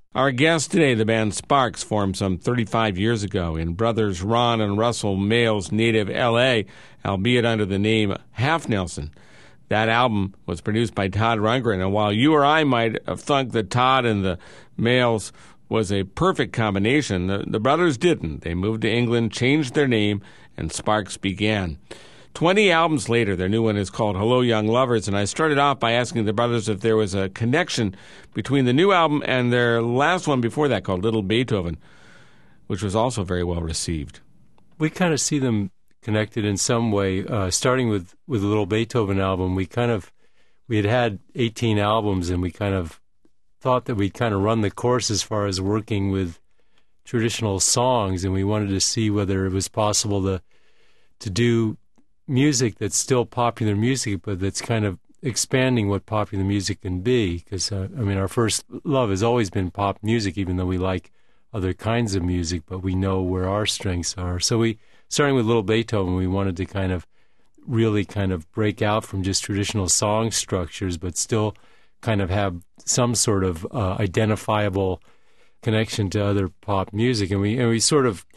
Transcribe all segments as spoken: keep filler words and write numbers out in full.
Our guest today, the band Sparks, formed some thirty-five years ago in brothers Ron and Russell Mayall's native L A, albeit under the name Half Nelson. That album was produced by Todd Rundgren, and while you or I might have thought that Todd and the Mayalls was a perfect combination, the, the brothers didn't. They moved to England, changed their name, and Sparks began. Twenty albums later, their new one is called Hello Young Lovers, and I started off by asking the brothers if there was a connection between the new album and their last one before that called Little Beethoven, which was also very well received. We kind of see them connected in some way. Uh, starting with, with the Little Beethoven album, we kind of, we had had eighteen albums, and we kind of thought that we'd kind of run the course as far as working with traditional songs, and we wanted to see whether it was possible to to do music that's still popular music, but that's kind of expanding what popular music can be. Because, uh, I mean, our first love has always been pop music, even though we like other kinds of music, but we know where our strengths are. So we, starting with Little Beethoven, we wanted to kind of really kind of break out from just traditional song structures, but still kind of have some sort of uh, identifiable connection to other pop music. And we, and we sort of,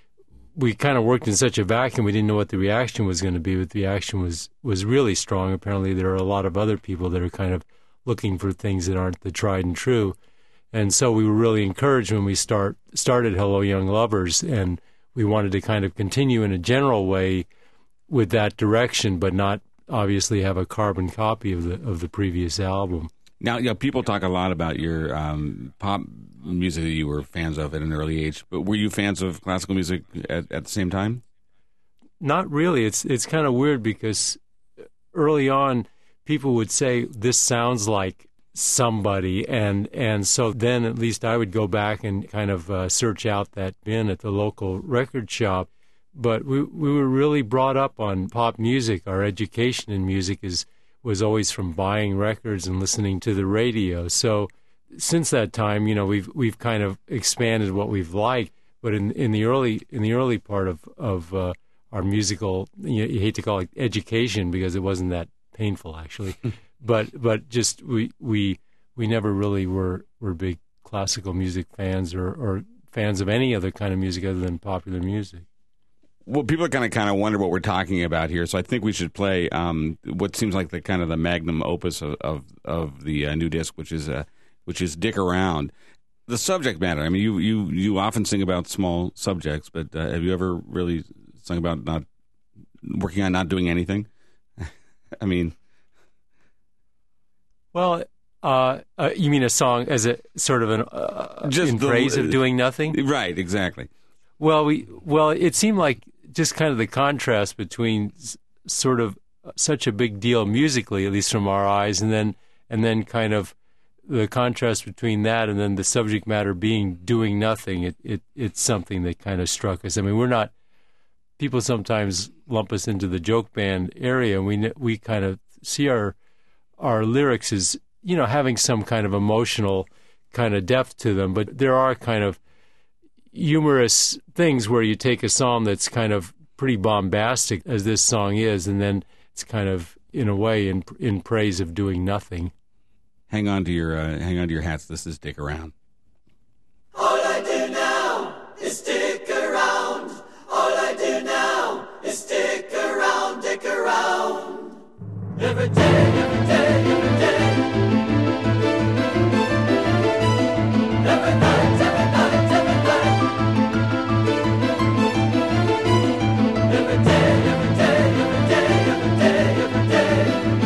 we kind of worked in such a vacuum, we didn't know what the reaction was going to be, but the reaction was, was really strong. Apparently there are a lot of other people that are kind of looking for things that aren't the tried and true. And so we were really encouraged when we start started Hello Young Lovers, and we wanted to kind of continue in a general way with that direction, but not obviously have a carbon copy of the of the previous album. Now, you know, people talk a lot about your um, pop music that you were fans of at an early age, but were you fans of classical music at, at the same time? Not really. It's it's kind of weird because early on, people would say, this sounds like somebody, and, and so then at least I would go back and kind of uh, search out that bin at the local record shop. But we we were really brought up on pop music. Our education in music is was always from buying records and listening to the radio. So since that time, you know, we've we've kind of expanded what we've liked. But in, in the early in the early part of of uh, our musical, you, you hate to call it education because it wasn't that painful actually, but but just we we we never really were were big classical music fans or, or fans of any other kind of music other than popular music. Well, people are going to kind of wonder what we're talking about here, so I think we should play um, what seems like the kind of the magnum opus of of, of the uh, new disc, which is uh, which is "Dick Around." The subject matter. I mean, you you, you often sing about small subjects, but uh, have you ever really sung about not working on not doing anything? I mean, well, uh, uh, you mean a song as a sort of an uh, just in the, praise of doing nothing? Right, exactly. Well, we well, it seemed like just kind of the contrast between s- sort of such a big deal musically, at least from our eyes, and then and then kind of the contrast between that and then the subject matter being doing nothing. It it it's something that kind of struck us. I mean, we're not people sometimes lump us into the joke band area, and we we kind of see our our lyrics as, you know, having some kind of emotional kind of depth to them, but there are kind of humorous things where you take a song that's kind of pretty bombastic, as this song is, and then it's kind of, in a way, in in praise of doing nothing. Hang on to your uh, hang on to your hats. This is "Dick Around." All I do now is stick around. All I do now is stick around, dick around. Every day, every day, every day. Every night, every night, every night. Every day, every day, every day, every day, every day.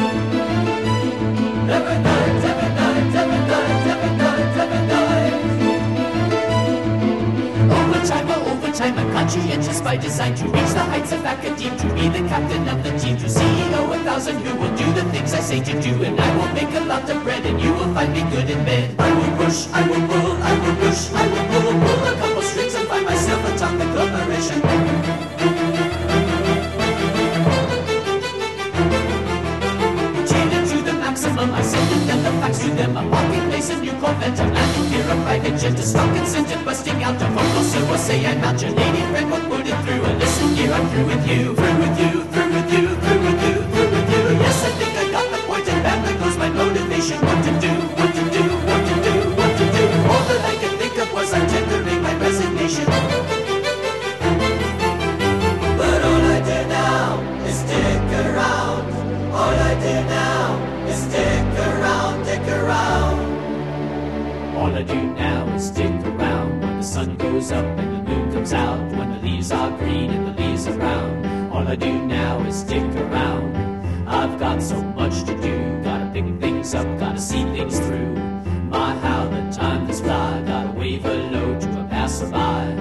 Every night, every night, every night, every night, every night. Overtime, oh, overtime, I'm conscientious by design to reach the heights of academe, to be the captain of the team, to C E O a thousand who will do the things I say to do, and I will make a lot of bread, and you will find me good in bed. I will push, I will pull, I will push, I will pull, pull a couple strings and find myself atop the conglomeration. Maximum, I send it and the facts to them. I'm walking place a new Corvette. I'm landing here a private jet to stock and send it busting out of vocal. So I say I'm out your lady friend, but put it through. And listen here, I'm through with you, through with you, through with you, through with you, through with you. Yes, I think I got the point, and bam, there goes my motivation. What to do, what to do, what to do, what to do. All that I can All I do now is stick around when the sun goes up and the moon comes out, when the leaves are green and the leaves are brown. All I do now is stick around. I've got so much to do, gotta pick things up, gotta see things through. My, how the time does fly, gotta wave hello to a passerby.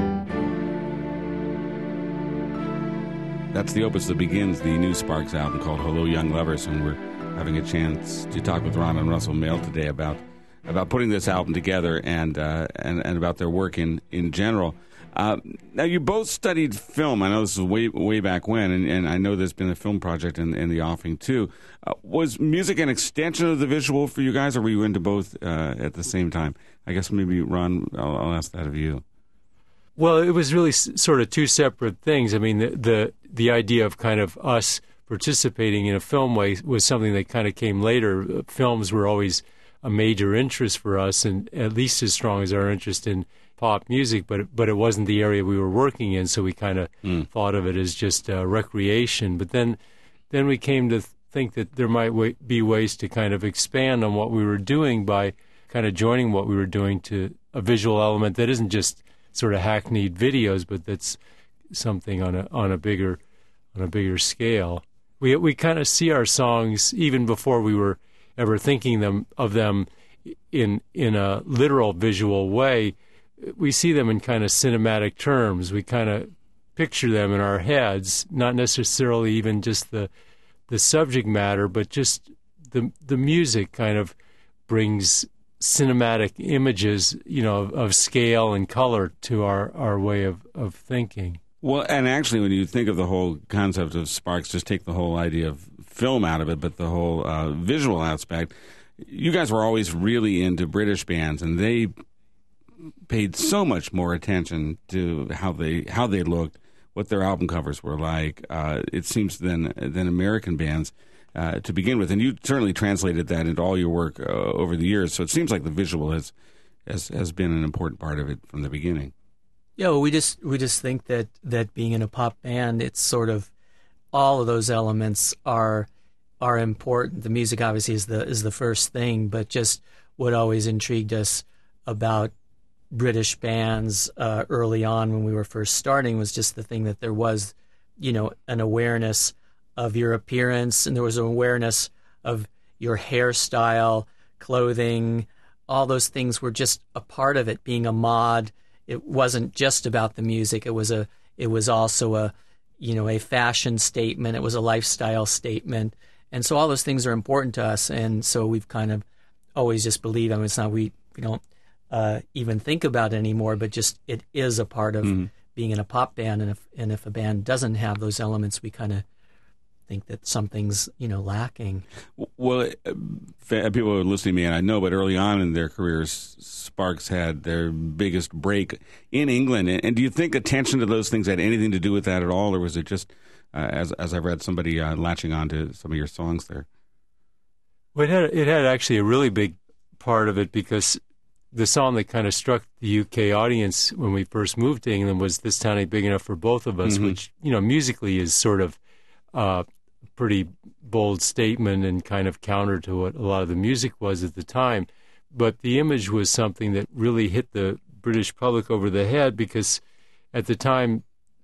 That's the opus that begins the new Sparks album called Hello Young Lovers, and we're having a chance to talk with Ron and Russell Mael today about about putting this album together and uh, and, and about their work in, in general. Uh, now, you both studied film. I know this is way way back when, and, and I know there's been a film project in, in the offing, too. Uh, was music an extension of the visual for you guys, or were you into both uh, at the same time? I guess maybe, Ron, I'll, I'll ask that of you. Well, it was really s- sort of two separate things. I mean, the, the the idea of kind of us participating in a film way was something that kind of came later. Films were always a major interest for us, and at least as strong as our interest in pop music, but but it wasn't the area we were working in, so we kind of mm. thought of it as just uh, recreation. But then then we came to th- think that there might w- be ways to kind of expand on what we were doing by kind of joining what we were doing to a visual element that isn't just sort of hackneyed videos, but that's something on a on a bigger on a bigger scale. We we kind of see our songs even before we were ever thinking them of them in in a literal visual way. We see them in kind of cinematic terms. We kind of picture them in our heads, not necessarily even just the the subject matter, but just the the music kind of brings cinematic images, you know, of, of scale and color to our, our way of, of thinking. Well, and actually, when you think of the whole concept of Sparks, just take the whole idea of film out of it, but the whole uh, visual aspect, you guys were always really into British bands, and they paid so much more attention to how they how they looked, what their album covers were like, uh, it seems, than, than American bands. Uh, to begin with, and you certainly translated that into all your work uh, over the years. So it seems like the visual has, has has been an important part of it from the beginning. Yeah, well, we just we just think that that being in a pop band, it's sort of all of those elements are are important. The music obviously is the is the first thing, but just what always intrigued us about British bands uh, early on when we were first starting was just the thing that there was, you know, an awareness of your appearance, and there was an awareness of your hairstyle, clothing. All those things were just a part of it. Being a mod, it wasn't just about the music. It was a, it was also a, you know, a fashion statement. It was a lifestyle statement, and so all those things are important to us. And so we've kind of always just believed. I mean, it's not we we don't uh, even think about it anymore, but just it is a part of mm-hmm. being in a pop band. And if and if a band doesn't have those elements, we kind of think that something's, you know, lacking. Well, people are listening to me, and I know, but early on in their careers, Sparks had their biggest break in England. And do you think attention to those things had anything to do with that at all, or was it just, uh, as as I've read, somebody uh, latching on to some of your songs there? Well, it had, it had actually a really big part of it, because the song that kind of struck the U K audience when we first moved to England was This Town Ain't Big Enough for Both of Us, mm-hmm. which, you know, musically is sort of uh, pretty bold statement and kind of counter to what a lot of the music was at the time. But the image was something that really hit the British public over the head, because at the time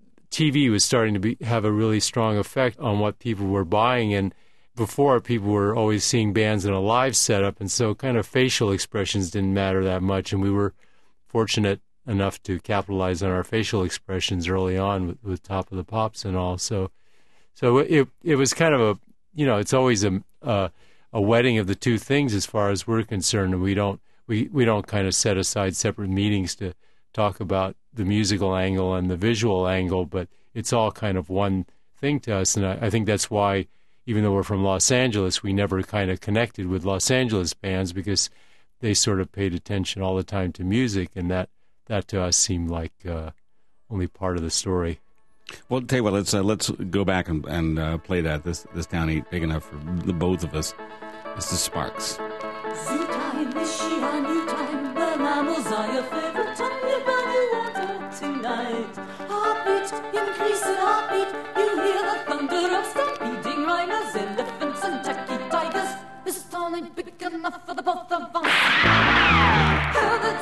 T V was starting to be, have a really strong effect on what people were buying. And before, people were always seeing bands in a live setup, and so kind of facial expressions didn't matter that much. And we were fortunate enough to capitalize on our facial expressions early on with, with Top of the Pops and all. So So it it was kind of a, you know, it's always a uh, a wedding of the two things as far as we're concerned, and we don't we, we don't kind of set aside separate meetings to talk about the musical angle and the visual angle, but it's all kind of one thing to us. And I, I think that's why, even though we're from Los Angeles, we never kind of connected with Los Angeles bands, because they sort of paid attention all the time to music, and that, that to us seemed like uh, only part of the story. Well, tell you what, let's uh, let's go back and, and uh, play that. This this town ain't big enough for the both of us. This is Sparks. Zoo time, is she a new time? The mammals are your favorite time. You're bunny water tonight. Heartbeat, increase in heartbeat. You hear the thunder of stampeding rhinos, elephants and tacky tigers. This town ain't big enough for the both of us. Hear the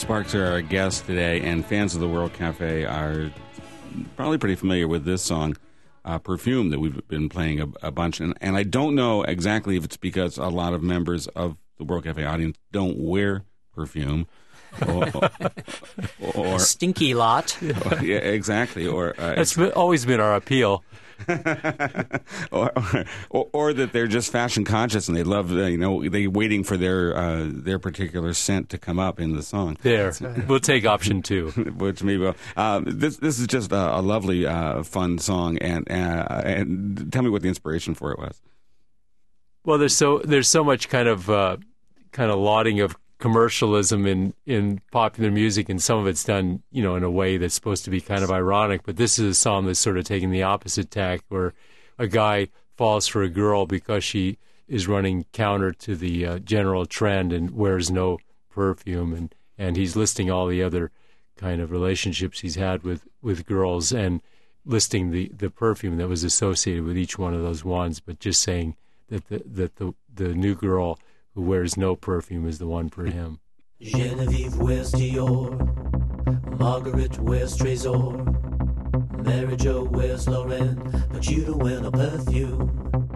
Sparks are our guests today, and fans of the World Cafe are probably pretty familiar with this song, uh, Perfume, that we've been playing a, a bunch. And, and I don't know exactly if it's because a lot of members of the World Cafe audience don't wear perfume. or, or A stinky lot. or- yeah, exactly. Or uh, That's been- always been our appeal. or, or or that they're just fashion conscious and they love, uh, you know, they waiting for their uh, their particular scent to come up in the song. There, we'll take option two. Which maybe uh, this this is just a, a lovely, uh, fun song, and uh, and tell me what the inspiration for it was. Well, there's so there's so much kind of uh, kind of lauding of commercialism in, in popular music, and some of it's done, you know, in a way that's supposed to be kind of ironic. But this is a song that's sort of taking the opposite tack, where a guy falls for a girl because she is running counter to the uh, general trend and wears no perfume, and, and he's listing all the other kind of relationships he's had with, with girls and listing the, the perfume that was associated with each one of those ones, but just saying that the, that the, the new girl who wears no perfume is the one for him. Genevieve wears Dior, Margaret wears Trésor, Mary Jo wears Laurent, but you don't wear no perfume.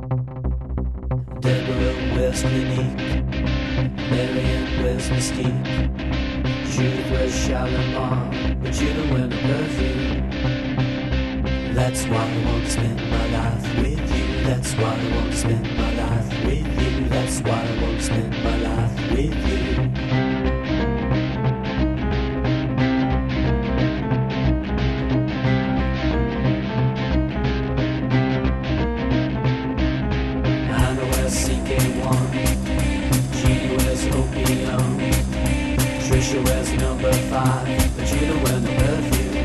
Deborah wears Clinique, Marianne wears Mystique, Julie wears Shalimar, but you don't wear no perfume. That's why I want to spend my life with you. That's why I want to spend my life with you. That's why I want to spend my life with you. Hannah wears C K one, Jeannie wears opium, Trisha wears number five, but you don't wear no perfume.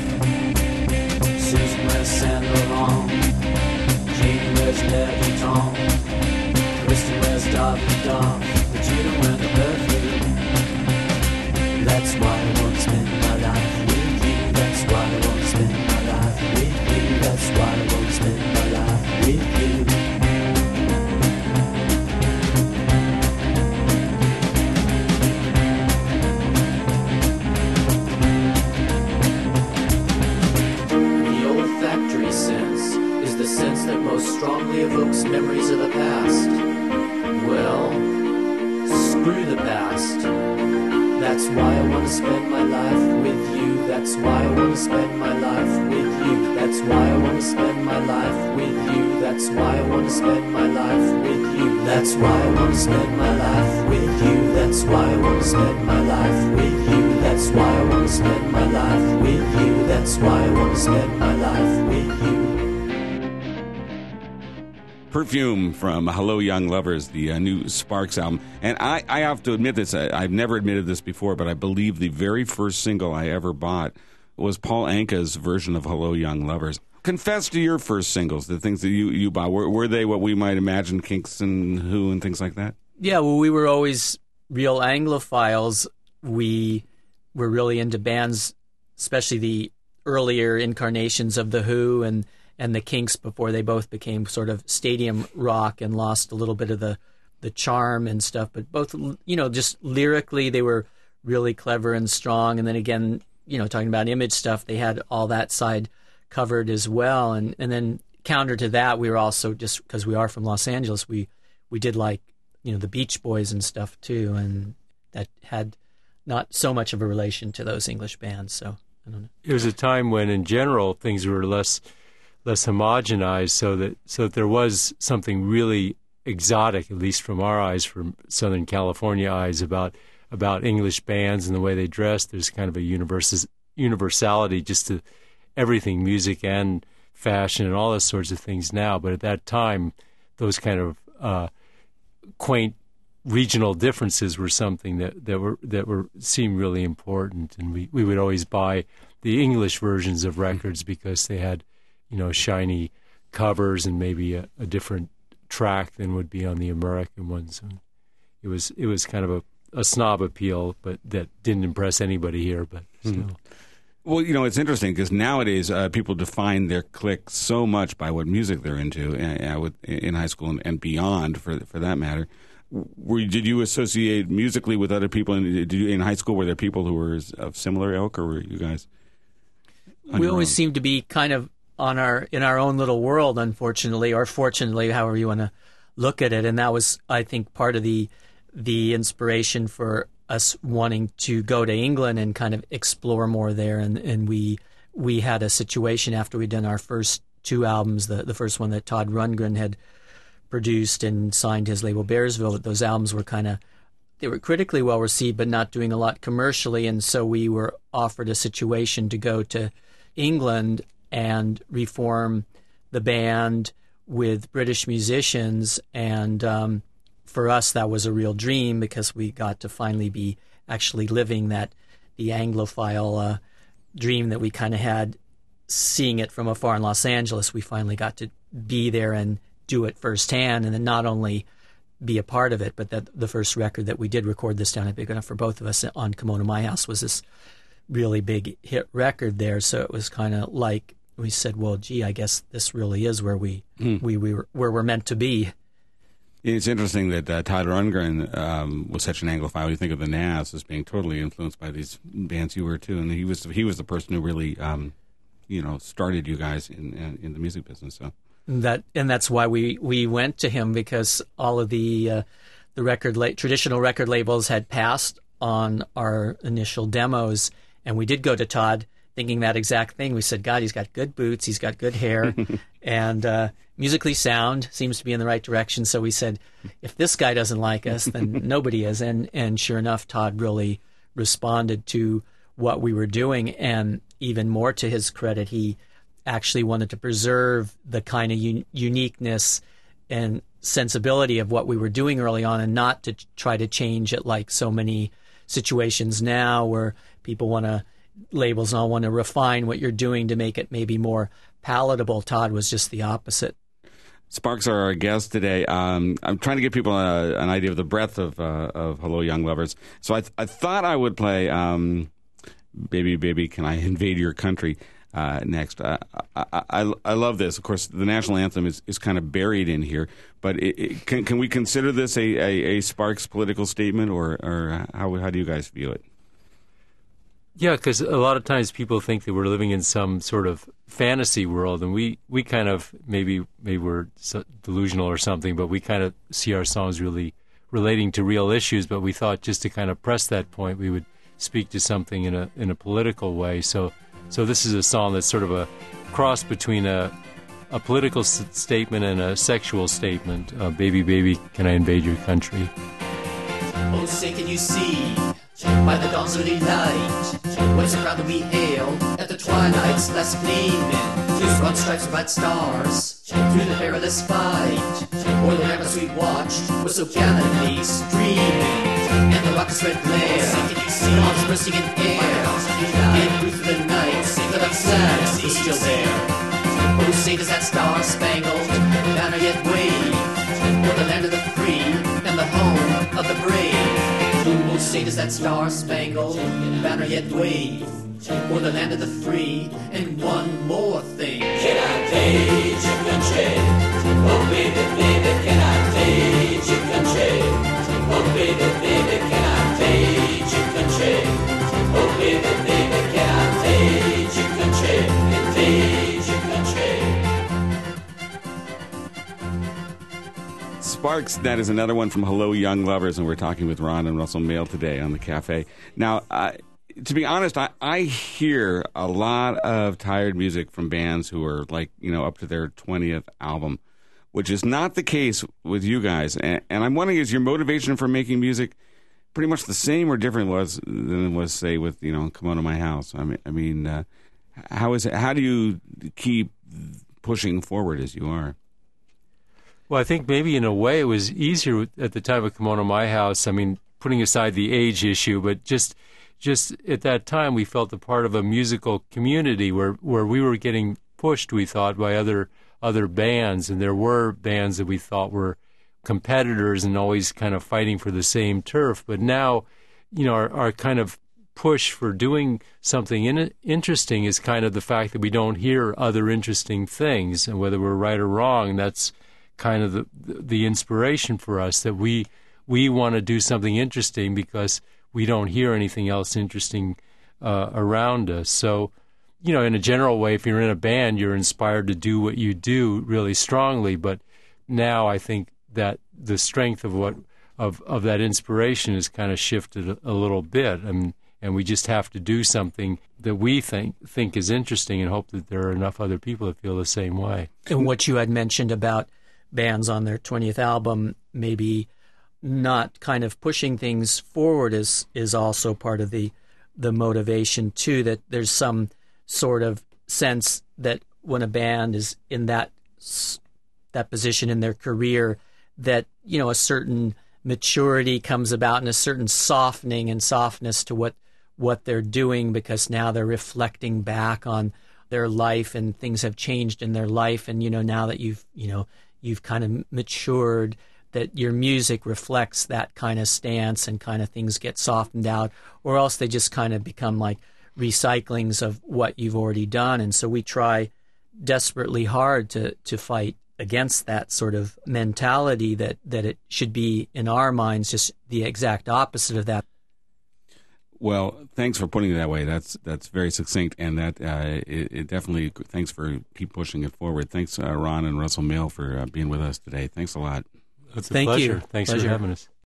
Susan wears Saint Laurent, Jeannie wears Louis Vuitton, Kristen wears David Duff, but you don't wear no perfume. That's why I want to spend my life with you. That's why I want to spend my life with you. That's why I want to spend my life with you. The olfactory sense is the sense that most strongly evokes memories of the past. Well, screw the past. That's why I want to spend my life with you. That's why I want to spend my life with you. That's why I want to spend my life with you. That's why I want to spend my life with you. That's why I want to spend my life with you. That's why I want to spend my life with you. That's why I want to spend my life with you. That's why I want to spend my life with you. Perfume from Hello Young Lovers, the uh, new Sparks album. And I, I have to admit this, I, I've never admitted this before, but I believe the very first single I ever bought was Paul Anka's version of Hello Young Lovers. Confess to your first singles, the things that you, you bought. Were, were they what we might imagine, Kinks and Who and things like that? Yeah, well, we were always real Anglophiles. We were really into bands, especially the earlier incarnations of The Who and and the Kinks before they both became sort of stadium rock and lost a little bit of the, the charm and stuff. But both, you know, just lyrically, they were really clever and strong. And then again, you know, talking about image stuff, they had all that side covered as well. And, and then counter to that, we were also, just because we are from Los Angeles, we, we did like, you know, the Beach Boys and stuff too. And that had not so much of a relation to those English bands. So I don't know. It was a time when, in general, things were less less homogenized, so that so that there was something really exotic, at least from our eyes, from Southern California eyes, about about English bands and the way they dressed. There's kind of a universe, universality just to everything, music and fashion and all those sorts of things now. But at that time, those kind of uh, quaint regional differences were something that, that were that were seemed really important, and we, we would always buy the English versions of records because they had, you know, shiny covers and maybe a, a different track than would be on the American ones. And it was it was kind of a, a snob appeal, but that didn't impress anybody here. But still. Mm-hmm. Well, you know, it's interesting because nowadays uh, people define their clique so much by what music they're into uh, uh, with, in high school and, and beyond, for for that matter. were did you associate musically with other people? In, did you, in high school, were there people who were of similar ilk, or were you guys? We always seemed to be kind of on our in our own little world, unfortunately, or fortunately, however you want to look at it. And that was, I think, part of the the inspiration for us wanting to go to England and kind of explore more there. And, and we we had a situation after we'd done our first two albums, the, the first one that Todd Rundgren had produced and signed his label Bearsville, that those albums were kind of, they were critically well received, but not doing a lot commercially. And so we were offered a situation to go to England and reform the band with British musicians. And um, for us, that was a real dream because we got to finally be actually living that, the Anglophile uh, dream that we kind of had, seeing it from afar in Los Angeles. We finally got to be there and do it firsthand, and then not only be a part of it, but that the first record that we did record this down at Big Enough for both of us on Kimono My House was this really big hit record there. So it was kind of like we said, well, gee, I guess this really is where we mm. we, we were where we're meant to be. It's interesting that uh, Todd Rundgren um, was such an Anglophile. You think of the Nas as being totally influenced by these bands you were too, and he was he was the person who really um, you know started you guys in, in in the music business. So. That and that's why we, we went to him, because all of the uh, the record la- traditional record labels had passed on our initial demos, and we did go to Todd thinking that exact thing. We said, God, he's got good boots, he's got good hair, and uh, musically sound, seems to be in the right direction. So we said, if this guy doesn't like us, then nobody is. And and sure enough, Todd really responded to what we were doing, and even more to his credit, he actually wanted to preserve the kind of un- uniqueness and sensibility of what we were doing early on, and not to try to change it like so many situations now where people want to, labels all want to refine what you're doing to make it maybe more palatable. Todd was just the opposite. Sparks are our guest today. Um, I'm trying to give people a, an idea of the breadth of uh, of Hello Young Lovers. So I, th- I thought I would play um, Baby Baby Can I Invade Your Country Uh, next. Uh, I, I I love this. Of course, the national anthem is, is kind of buried in here, but it, it, can can we consider this a, a, a Sparks political statement, or, or how how do you guys view it? Yeah, because a lot of times people think that we're living in some sort of fantasy world, and we, we kind of, maybe maybe we're delusional or something, but we kind of see our songs really relating to real issues, but we thought just to kind of press that point, we would speak to something in a in a political way. So So this is a song that's sort of a cross between a a political s- statement and a sexual statement. Uh, baby, baby, can I invade your country? Oh, say can you see, by the dawn's early light, whence a crowd that we hailed at the twilight's last gleaming, through broad stripes of bright stars, through the perilous fight, o'er the ramparts we watched were so gallantly streaming, and the rocket's red glare, can you see, the bombs bursting in air, in through the night, the left flag was still there. Oh, say does that star-spangled banner yet wave o'er the land of the free and the home of the brave? Oh, say does that star-spangled banner yet wave o'er the land of the free? And one more thing, can I invade your country? Oh, baby, baby, can I invade your country? Oh, baby, baby, can I invade your country? Oh, baby, baby, can I invade your country? Invade your country. Sparks, that is another one from Hello Young Lovers, and we're talking with Ron and Russell Mael today on the Cafe. Now, uh, to be honest, I, I hear a lot of tired music from bands who are like, you know, up to their twentieth album, which is not the case with you guys. And, and I'm wondering, is your motivation for making music pretty much the same or different was than it was, say, with, you know, Kimono My House? I mean, I mean, uh, how is it? How do you keep pushing forward as you are? Well, I think maybe in a way it was easier at the time of Kimono My House. I mean, putting aside the age issue, but just just at that time we felt a part of a musical community where, where we were getting pushed, we thought, by other other bands, and there were bands that we thought were competitors and always kind of fighting for the same turf. But now, you know, our, our kind of push for doing something in, interesting is kind of the fact that we don't hear other interesting things, and whether we're right or wrong, that's kind of the the inspiration for us, that we we want to do something interesting because we don't hear anything else interesting uh, around us. So, you know, in a general way, if you're in a band, you're inspired to do what you do really strongly. But now I think that the strength of what of, of that inspiration has kind of shifted a, a little bit. I mean, and we just have to do something that we think think is interesting and hope that there are enough other people that feel the same way. And what you had mentioned about bands on their twentieth album, maybe not kind of pushing things forward is is also part of the the motivation too, that there's some sort of sense that when a band is in that that position in their career, that, you know, a certain maturity comes about and a certain softening and softness to what what they're doing, because now they're reflecting back on their life and things have changed in their life. And, you know, now that you've, you know, you've kind of matured, that your music reflects that kind of stance and kind of things get softened out, or else they just kind of become like recyclings of what you've already done. And so we try desperately hard to, to fight against that sort of mentality that, that it should be, in our minds, just the exact opposite of that. Well, thanks for putting it that way. That's that's very succinct, and that uh, it, it definitely. Thanks for keep pushing it forward. Thanks, uh, Ron and Russell Mael, for uh, being with us today. Thanks a lot. It's a Thank pleasure. you. Thanks Pleasure. for having us.